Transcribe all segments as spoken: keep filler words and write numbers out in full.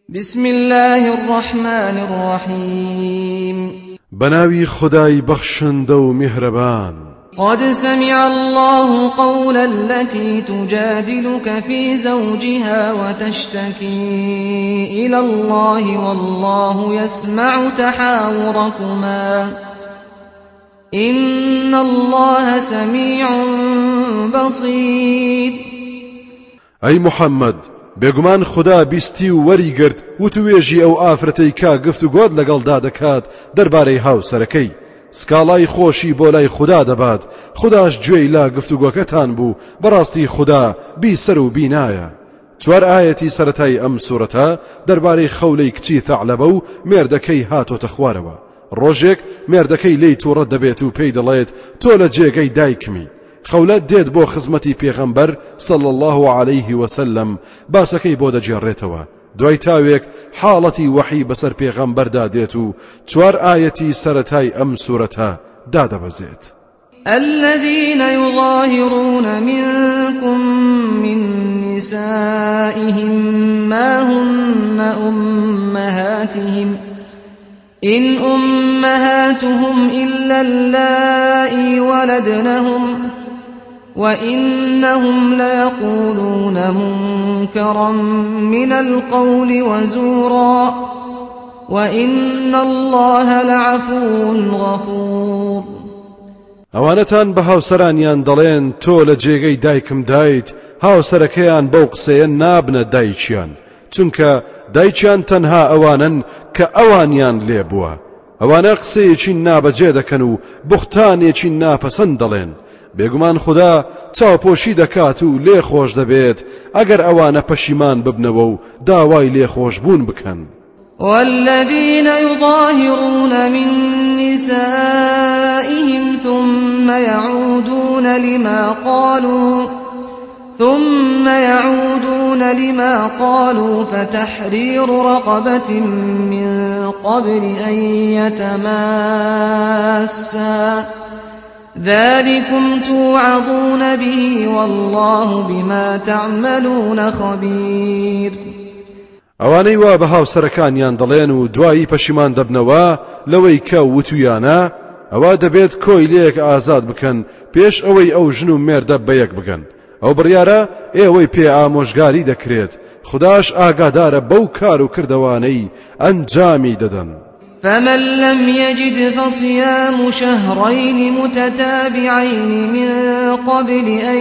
بسم الله الرحمن الرحيم بناوي خداي بخشند و مهربان. قد سمع الله قول التي تجادلك في زوجها وتشتكي إلى الله والله يسمع تحاوركما إن الله سميع بصير. أي محمد بێگومان خدا بیستی و وەریگرت وتوێژی ئەو ئافرەتەی کا گفتوگۆت لەگەڵدا دەکات دەربارەی هاوسەرەکەی. سکاڵای خۆشی بۆ لای خدا دەبات، خداش گوێی لا گفتوگۆکەتان بوو، بەڕاستی خدا بیسەر و بینایە. چوار ئاەتی سەرەتای ئەم سوورەتە دەربارەی خەولەی کچی تەعلەبە و مێردەکەی هاتۆتە خوارەوە. ڕۆژێک مێردەکەی لی تووڕە دەبێت و پێی دەڵێت تۆ لە جێگەی دایکمی. خەولەت دێت بۆ خزمەتی پێغەمبەر صلی الله عليه وسلم، باسەکەی بۆ دەجێڕێتەوە. دوای تاوێک حاڵەتی وحی بەسەر پێغەمبەردا دێت و چوار ئاەتی سەرەتای ئەم سوورەتە دادەبەزێت. الذين يظاهرون منكم من نسائهم ما هن أمهاتهم إن أمهاتهم إلا اللائي ولدنهم وإنهم ليقولون منكرا من القول وزورا وإن الله لعفو غفور. ئەوانەتان بە هاوسەرانیان دەڵێن تۆ لە جێگەی دایکم دایت، هاوسەرەکەیان بەو قسەیە نابنە دایکیان، چونکە دایکیان تەنها ئەوانن کە ئەوانیان لێ بووە. ئەوانە قسەیەکی نابەجێ دەکەن و بوختانێکی ناپەسەند دەڵێن. بێگومان خدا چاوپۆشی دەکات و لێ خۆش دەبێت ئەگەر ئەوانە پەشیمان ببنەوە و داوای لێ خۆشبوون بکەن. والذين يظاهرون من نسائهم ثم يعودون لما قالوا ثم يعودون لما قالوا فتحرير رقبة من قبل أن يتماسا ذلكم توعظون به والله بما تعملون خبير. ئەوانەی وا بە هاوسەرەکانیان دەڵێن و دوایی پەشیمان دەبنەوە لەوەی کە وتویانە، ئەوە دەبێت کۆی لێک ئازاد بکەن پێش ئەوەی ئەو ژن و مێردە بەیەک بگەن. ئەو بڕیارە ئێوەی پێ ئامۆژگاری دەکرێت، خداش ئاگادارە بەو کار و کردەوانەی ئەنجامی دەدەن. فمن لم يجد فصيام شهرين متتابعين من قبل أن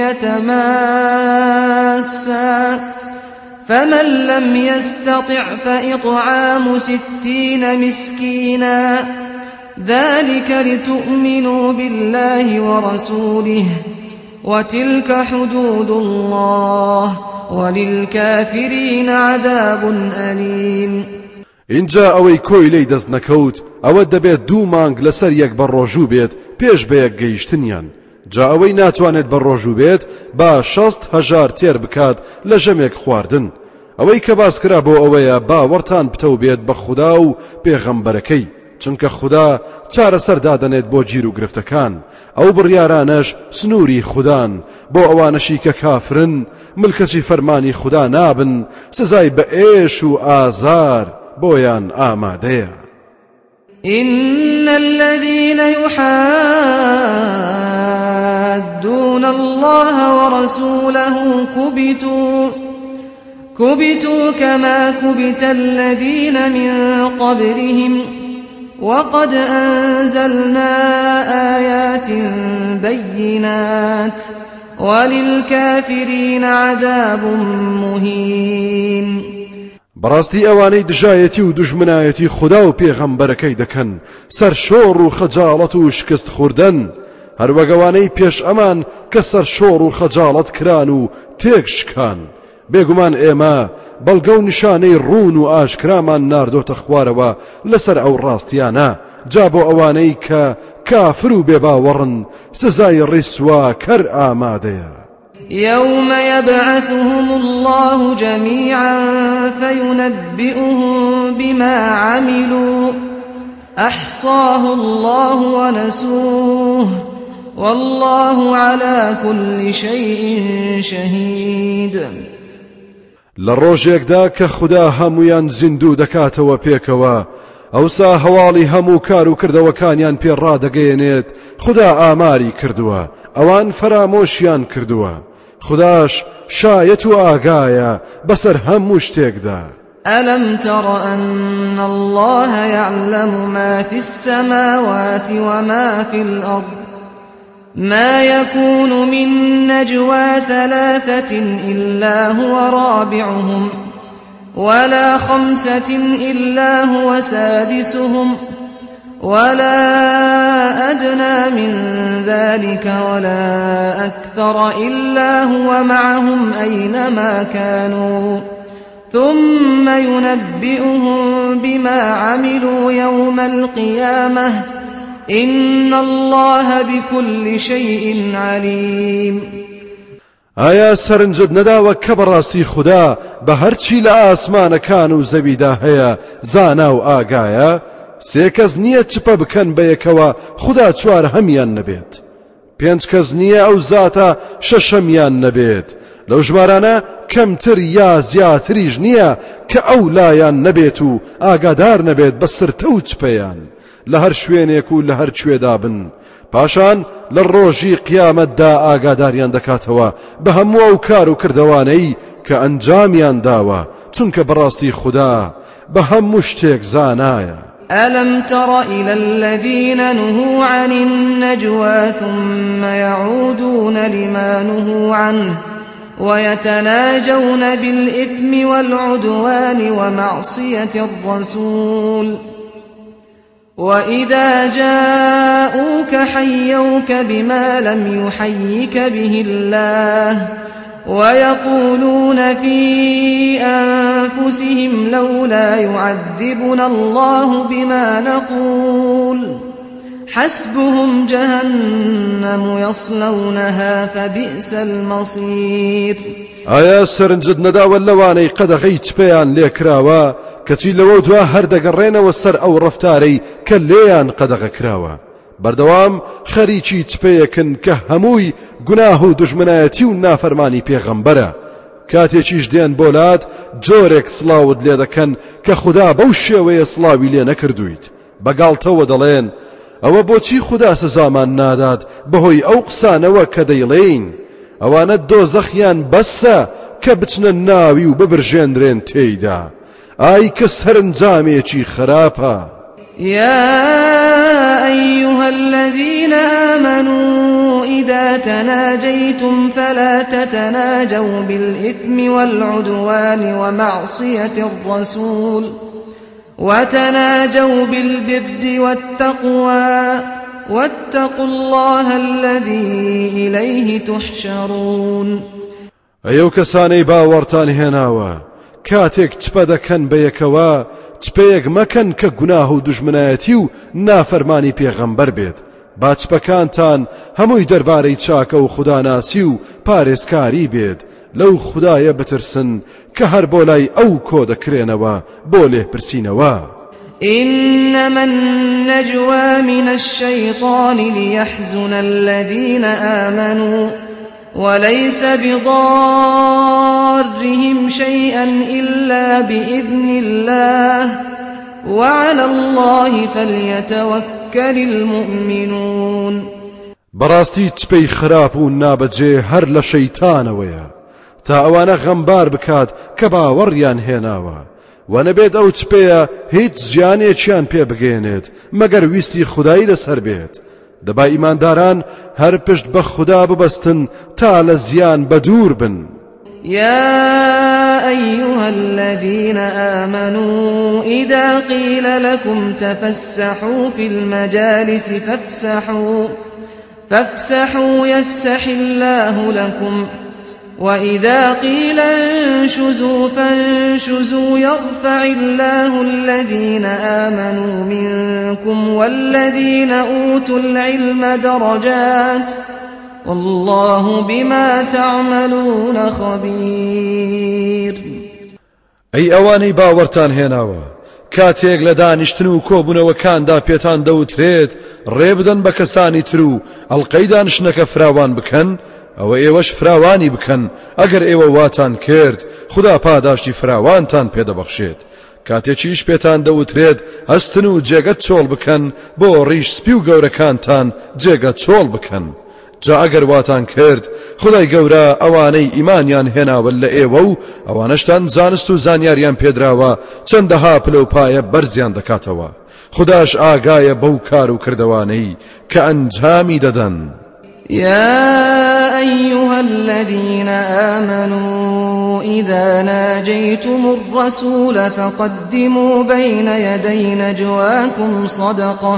يتماسا فمن لم يستطع فإطعام ستين مسكينا ذلك لتؤمنوا بالله ورسوله وتلك حدود الله وللكافرين عذاب أليم. اینجا ئەوەی کۆی لی دەست نەکەوت ئەوە دەبێت دوو مانگ لەسەر یەک بە ڕۆژوو بێت پێش بە یەک گەیشتنیان. جا ئەوەی ناتوانێت بە ڕۆژوو بێت با شەست هەژار تێر بکات لە ژەمێک خواردن. ئەوەی کە باسکرا بۆ ئەوەیە باوەڕتان پتەو بێت بە خوددا و پێغەمبەرەکەی، چونکە خوددا چارەسەر دادەنێت بۆ گیر و گرفتەکان. ئەو بڕیارانەش سنووری خوددان بۆ ئەوانەشی کە کافرن، ملکەچی فەرمانی خوددا نابن، سزای بە ئێش و ئازار بۆیان ئامادەیە. إن الذين يحادون الله ورسوله كبتوا كبتوا كما كبت الذين من قبلهم وقد أنزلنا آيات بينات وللكافرين عذاب مهين. بەڕاستی ئەوانەی دژایەتی و دوژمنایەتی خوددا و پێغەمبەرەکەی دەکەن، سەر شۆڕ و خەجاڵەت و شکست خوردن، هەروەگەوانەی پێش ئەمان کە سەر شۆڕ و خەجاڵەت کران و تێک شکان. بێگومان ئێمە بەڵگە و نیشانەی ڕوون و ئاشکرامان ناردۆتە خوارەوە لەسەر ئەو ڕاستیانە. جا بۆ ئەوانەی کە کافر و بێباوەڕن سزای ڕیسوا کەر ئامادەیە. يوم يبعثهم الله جميعا فينبئهم بما عملوا أحصاه الله ونسوه والله على كل شيء شهيد. لروجيكدا كخدا هميان زندو دكاتوا بيكوا ئەوسا هەواڵی هەموو کار و کردەوەکانیان پێ ڕادەگەیەنێت خدا ئاماری کردووە ئەوان فەرامۆشیان کردووە خداش شایەت و ئاگایە بەسەر هەموو شتێکدا. ألم تر أن الله يعلم ما في السماوات وما في الأرض ما يكون من نجوى ثلاثة إلا هو رابعهم ولا خمسة إلا هو سادسهم ولا أدنى من ذلك ولا أكثر إلا هو معهم أينما كانوا ثم ينبئهم بما عملوا يوم القيامة إن الله بكل شيء عليم. ئایا سەرنجت نەداوە کە بەڕاستی خوددا بە هەرچی لە ئاسمانەکان و زەویدا هەیە زانا و ئاگایە؟ سێ کەس نییە چپە بکەن بە یەکەوە خوددا چوار هەمیان نەبێت، پێنج کەس نییە ئەو زاتە شەشەمیان نەبێت، لەو ژمارانە کەمتر یا زیاتریش نییە کە ئەو لایان نەبێت و ئاگادار نەبێت بە سرتە و چپەیان لە هەر شوێنێک و لە هەر کوێدا بن. پاشان لە ڕۆژی قیامەتدا ئاگاداریان دەکاتەوە بە هەموو ئەو کار و کردەوانەی کە ئەنجامیان داوە، چونکە بەڕاستی خوددا بە هەموو شتێک زانایە. ألم تر إلى الذين نهوا عن النجوى ثم يعودون لما نهوا عنه ويتناجون بالإثم والعدوان ومعصية الرسول وإذا جاءوك حيوك بما لم يحيك به الله ويقولون في أنفسهم لولا يعذبنا الله بما نقول حسبهم جهنم يصلونها فبئس المصير. ئایا سەرنجت نەداوە لەوانەی قەدەغەی چپەیان لێکراوە کەچی لەوە دوا هەردەگەڕێنەوە سەر ئەو ڕەفتارەی کە لێیان قەدەغە کراوە، بەردەوام خەریکی چپەیەکن کە هەمووی گوناه و دوژمنایەتی و نافەرمانی پێغەمبەرە. کاتێکیش دێن بۆلات جۆرێک سڵاوت لێ دەکەن کە خوددا بەو شێوەیە سڵاوی لێ نەکردویت، بەگاڵتەوە دەڵێن ئەوە بۆچی خوددا سزامان نادات بەهۆی ئەو قسانەوە کە دەیڵێین؟ ئەوانە دۆزەخیان بەسە کە بچنە ناوی و ببرژێنرێن تێیدا. ئای کە سەرنجامێکی خراپە. يا أيها الذين آمنوا إذا تناجيتم فلا تتناجوا بالإثم والعدوان ومعصية الرسول وتناجوا بالبر والتقوى واتقوا الله الذي إليه تحشرون. ئەو کەسانەی باوەڕتان هێناوە کاتێک چپە دەکەن بە یەکەوە چپەیەک مەکەن کە گوناه و دوژمنایەتی و نافەرمانی پێغەمبەر بێت، با چپەکانتان هەمووی دەربارەی چاکە و خوداناسی و پارێزکاری بێت، لەو خودایە بترسن کە هەر بۆ لای ئەو کۆ دەکرێنەوە بۆ لێپرسینەوە. إنما النجوى من الشيطان ليحزن الذين آمنوا وليس بضارهم شيئا إلا بإذن الله وعلى الله فليتوكل المؤمنون. بەڕاستی چپەی خراپ و نابەجێ هەر لە شەیتانەوەیە تا ئەوانە غەمبار بکات کە باوەڕیان هێناوە، و نەبێت ئەو چپەیە هیچ ژیانێکیان پێ بگەێنێت مەگەر ویستی خودایی لەسەر بێت. دەبا ئیمانداران هەر پشت بە خوددا ببەستن تا لە زیان بەدوور بن. يا أيها الذين آمنوا إذا قيل لكم تفسحوا في المجالس فافسحوا فافسحوا يفسح الله لكم وإذا قيل انشزوا فانشزوا يرفع الله الذين آمنوا منكم والذين أوتوا العلم درجات والله بما تعملون خبير. أي أواني باورتان هێناوە کاتێک لە دانیشتن و کۆبوونەوەکاندا پێتان دەوترێت ڕێبدەن بە کەسانی تر و ئەڵقەی دانشتنەکە فراوان بکەن، ئەوە ئێوەش فراوانی بکەن ئەگەر ئێوە واتان کرد خدا پاداشتی فراوانتان پێدەبەخشێت کاتێکیش پێتان دەوترێت هەستن و جێگە چۆڵ بکەن بۆ ڕیش سپی و گەورەکانتان جێگە چۆڵ بکەن جا ئەگەر واتان کرد خدای گەورە ئەوانەی ئیمانیان هێناوە لە ئێوە و ئەوانەشتان زانست و زانیاریان پێدراوە چەندەها پلەپایە بەرزیان دەکاتەوە خداش ئاگایە بەو کار و کردوانەی کە ئەنجامی دەدەن. يا أيها الذين آمنوا إذا ناجيتم الرسول فقدموا بين يدي نجواكم صدقة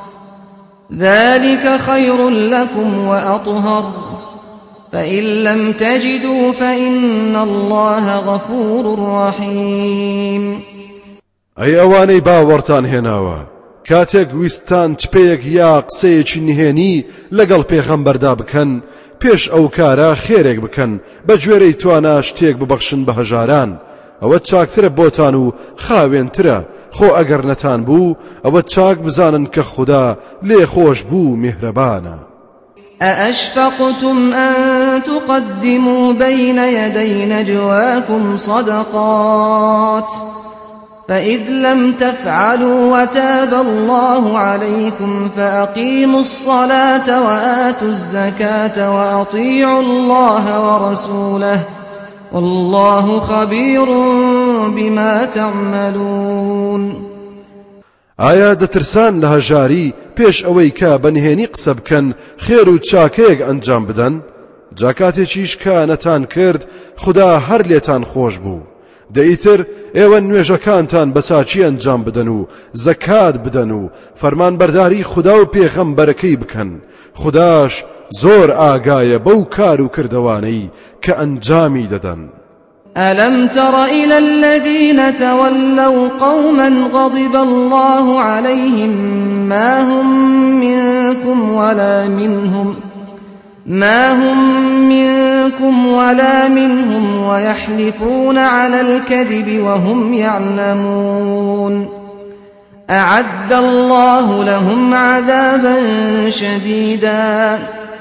ذلك خير لكم وأطهر فإن لم تجدوا فإن الله غفور رحيم. أي أواني باورتان هناوا کاتێک ویستان چپەیەک یا قسەیەکی نهێنی لەگەڵ پێغەمبەردا بکەن پێش ئەو کارە خێرێک بکەن بە گوێرەی توانە شتێک ببەخشن بە هەژاران ئەوە چاکترە بۆتان و خاوێنترە خۆ ئەگەر نەتان بوو ئەوە چاک بزانن کە خوددا لێ خۆش بوو میهرەبانە. أأشفقتم أن تقدموا بين يدي نجواكم صدقات فإذ لم تفعلوا وتاب الله عليكم فأقيموا الصلاة وآتوا الزكاة وأطيعوا الله ورسوله والله خبير بما تعملون. ئایا دەترسان لە هەژاری پێش ئەوەی کە بەنهێنی قسە بکەن خێر و چاکەیەک ئەنجام بدەن جاکاتێکیش کە نەتان کرد خدا هەر لێتان خۆش بوو دەیتر ئێوە نوێژەکانتان بە چاچی ئەنجام بدەن و زەکات بدەن و فەرمانبەرداری خدا و پێغەمبەرەکەی بکەن خداش زۆر ئاگایە بەو کار و کردوانەی کە ئەنجامی دەدەن. ألم تر إلى الذين تولوا قوما غضب الله عليهم ما هم منكم ولا منهم ما هم منكم ولا منهم ويحلفون على الكذب وهم يعلمون أعد الله لهم عذابا شديدا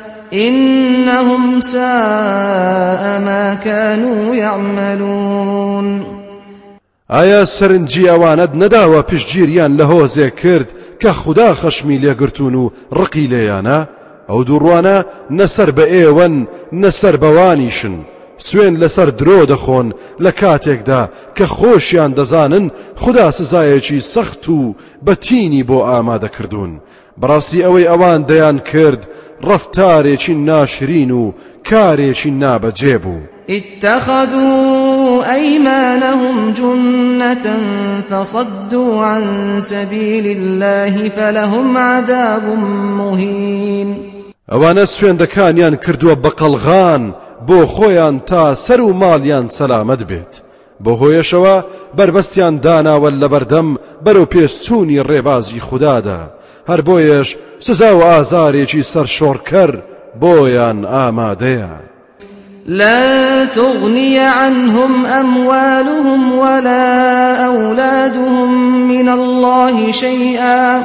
إنهم ساء ما كانوا يعملون. ئایا سەرنجی ئەوانت نەداوە پشتگیریان لە هۆزێک کرد کە خوددا خەشمی لێگرتون و ڕقی لێیانە ئەو دووڕوانە نەسەر بە ئێوەن نەسەر بەوانیشن سوێن لەسەر درۆ دەخۆن لە کاتێکدا کە خۆشیان دەزانن خوددا سزایەکی سەخت و بەتینی بۆ ئامادەکردوون بەڕاستی ئەوەی ئەوان دەیان کرد ڕەفتارێکی ناشرین و کارێکی نابەجێ بوو. اتخذوا أيمانهم جنة فصدوا عن سبيل الله فلهم عذاب مهين. ئەوانە سوێندەکانیان کردووە بەقەڵغان بۆ خۆیان تا سەر و ماڵیان سەلامەت بێت بۆ هۆیشەوە بربەستیان داناوە لە بەردەم بەرەو پێشچوونی ڕێبازی خوددادا هەر بۆیش سزا و ئازارێکی سەرشۆڕکەر بۆیان ئامادەیە. لا تغني عنهم أموالهم ولا أولادهم من الله شيئا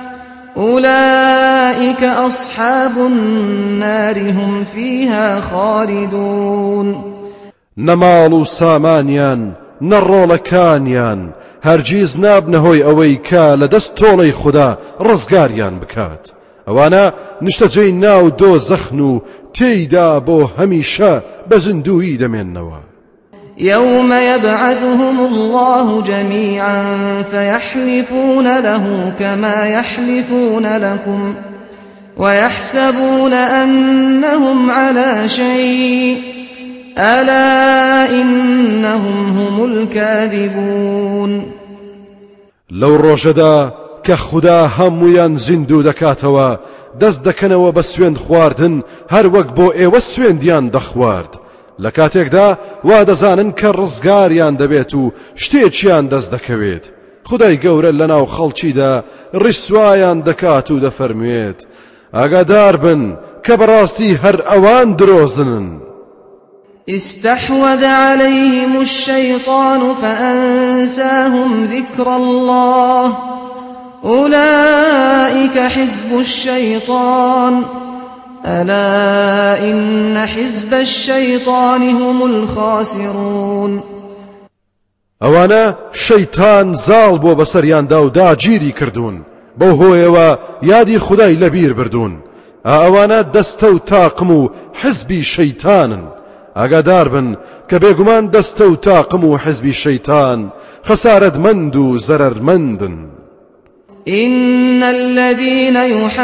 أولئك أصحاب النار هم فيها خالدون. نەماڵ و سامانیان نەڕۆڵەکانیان هەرگیز نابنەهۆی ئەوەی کە لە دەست تۆڵەی خوددا ڕزگاریان بکات ئەوانە نیشتەجێی ناو دۆزەخن و تێیدا بۆ هەمیشە بە زیندووی دەمێننەوە. يوم يبعثهم الله جميعا فيحلفون له كما يحلفون لكم ويحسبون أنهم على شيء ألا إنهم هم الكاذبون. لو ڕۆژەدا کە خوددا هەموویان زیندوو دەکاتەوە دەست دەکەنەوە بە سوێند خواردن هەر وەک بۆ ئێوە سوێندیان دەخوارد لە کاتێکدا وا دەزانن کە ڕزگاریان دەبێت و شتێکیان دەست دەکەوێت خدای گەورە لەناو خەڵکیدا ڕیسوایان دەکات و دەفەرموێت ئاگادار بن کە بەڕاستی هەر ئەوان درۆزنن. استحوذ عليهم الشيطان فأنساهم ذكر الله أولئك حزب الشيطان ألا إن حزب الشيطان هم الخاسرون. ئەوانە شەیتان زاڵ بۆ بەسەریاندا و داگیری کردوون بەو هۆیەوە یادی خودای لەبیر بردوون. ئەوانە دەستە و تاقم و حزبی شەیتانن. ئاگادار بن کە بێگومان دەستە و تاقم و حزبی شەیتان خەسارەتمەند و زەرەرمەندن. إن الذين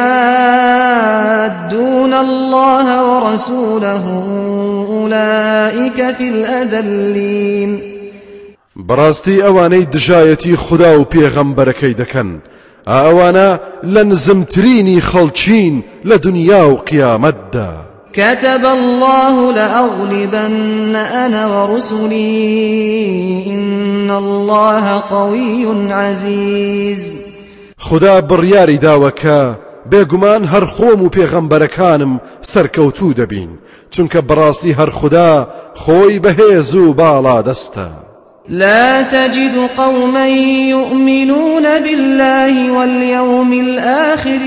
يحادون الله ورسوله أولئك في الأذلين. بەڕاستی ئەوانەی دژایەتی خوددا و پێغەمبەرەکەی دەکەن ئەوانە لە نزمترینی خەڵچین لە دنیا و قیامەتدا. كتب الله لأغلبن أنا ورسلي إن الله قوي عزيز. خدا بڕیاری داوە کە بێگومان هەر خۆم و پێغەمبەرەکانم سەرکەوتوو دەبین چونکە بەڕاستی هەر خوددا خۆی بەهێز و باڵا دەستە. لا تجد قوما يؤمنون بالله واليوم الآخر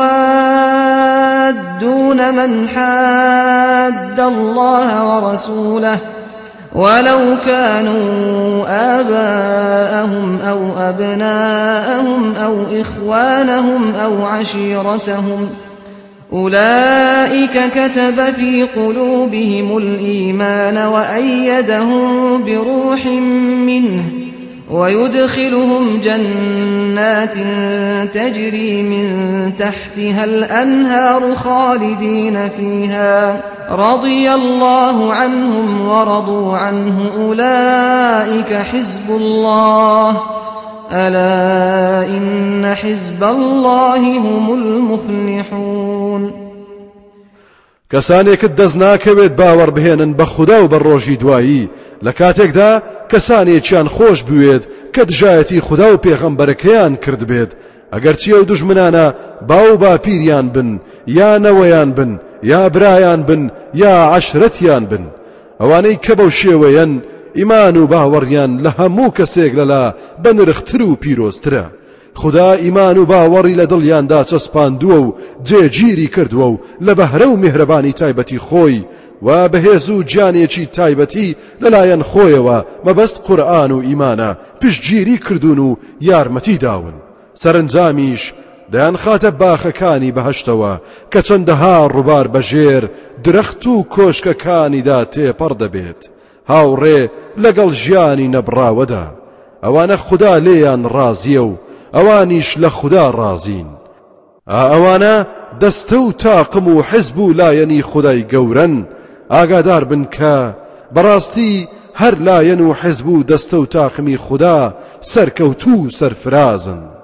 يوادون من حاد الله ورسوله ولو كانوا آباءهم أو أبناءهم أو إخوانهم أو عشيرتهم أولئك كتب في قلوبهم الإيمان وأيدهم بروح منه ويدخلهم جنات تجري من تحتها الأنهار خالدين فيها رضي الله عنهم ورضوا عنه أولئك حزب الله ألا إن حزب الله هم المفلحون. کەسانێکت دەست ناکەوێت باوەڕ بهێنن بە خوددا و بە ڕۆژی دوایی لە کاتێکدا کەسانێکیان خۆش بوێت کە دژایەتی خوددا و پێغەمبەرەکەیان کرد بێت ئەگەرچی ئەو دوژمنانە باو باپیریان بن یا نەوەیان بن یا برایان بن یا عەشرەتیان بن. ئەوانەی کە بەو شێوەیەن ئیمان و باوەڕیان لە هەموو کەسێک لەلا بەنرختر و پیرۆزترە. خدا ئیمان و باوەڕی لە دڵیاندا چەسپاندووە و جێگیری کردووە و لە بەهرە و میهرەبانی تایبەتی خۆی و بەهێز و گیانێکی تایبەتی لەلایەن خۆیەوە مەبەست قورئان و ئیمانە پشتگیری کردوون و یارمەتی داون. سەرنجامیش دەیان خاتە باخەکانی بەهەشتەوە کە چەندەها ڕووبار بەژێر درەخت و کۆشکەکانیدا تێپەڕ دەبێت هاوڕێ لەگەڵ ژیانی نەبراوەدا. ئەوانە خوددا لێیان ڕازیە و ئەوانیش لە خوددا ڕازین. ئەوانە دەستە و تاقم و حزب و لایەنی خودای گەورەن. ئاگادار بن کە بەڕاستی هەر لایەن و حزب و دەستە و تاقمی خوددا سەرکەوتوو سەرفرازن.